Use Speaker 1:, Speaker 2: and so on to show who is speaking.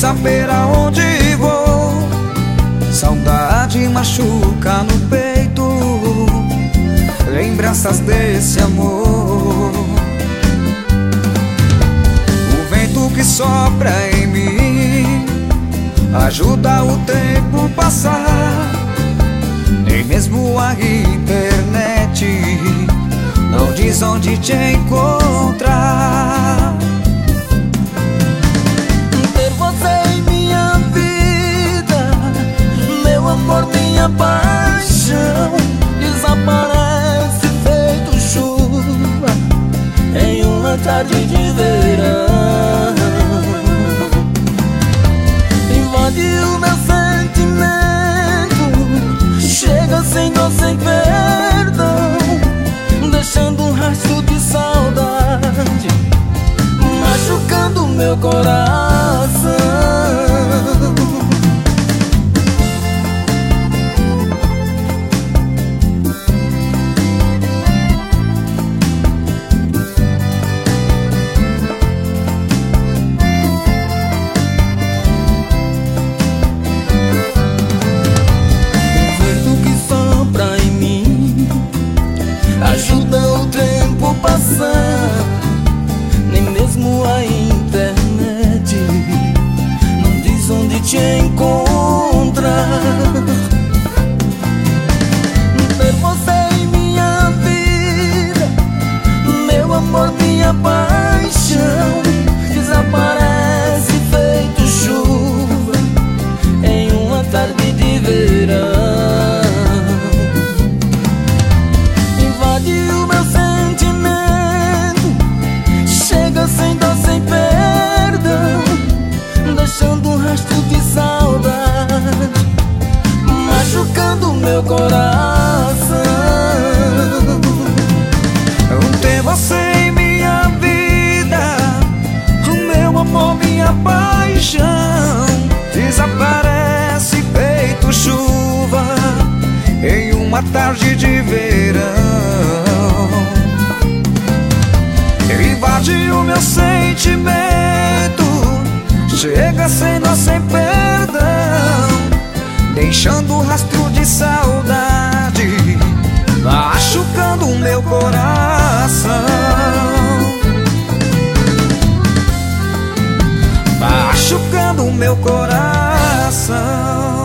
Speaker 1: saber aonde vou. Saudade machuca no peito, lembranças desse amor. O vento que sopra em mim ajuda o tempo passar. Nem mesmo a internet não diz onde te encontrar.
Speaker 2: Ter você em minha vida, meu amor, minha paixão, desaparece feito chuva em uma tarde de verão. Invade o meu sentimento, chega sem dor, sem perdão, deixando um rastro de saudade, machucando meu coração. Nem mesmo a internet não diz onde te encontrar. Ter você em minha vida, meu amor, minha paixão, desaparece feito chuva em uma tarde de verão. Invade o meu sem dor, sem perdão, deixando um rastro de saudade, machucando meu coração.
Speaker 1: Ter você em minha vida, o meu amor, minha paixão, desaparece feito chuva em uma tarde de verão. Invade o meu sentimento, chega sem dó, sem perdão, deixando um rastro de saudade, machucando o meu coração, machucando o meu coração.